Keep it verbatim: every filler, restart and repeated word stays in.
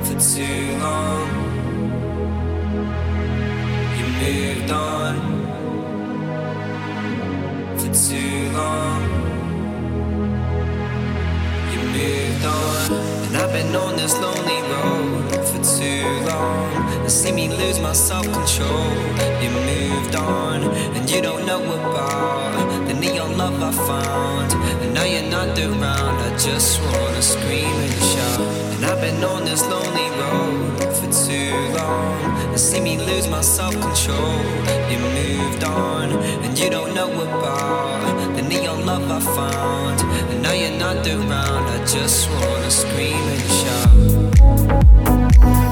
for too long. You moved on for too long. You moved on, and I've been on this lonely road for too long. And see me lose my self-control. You moved on, and you don't know about the neon love I found. And now you're not around, I just wanna scream and shout. And I've been on this lonely road for too long. And see me lose my self-control. You moved on, and you don't know about the neon love I found. And now you're not around, I just wanna scream and shout.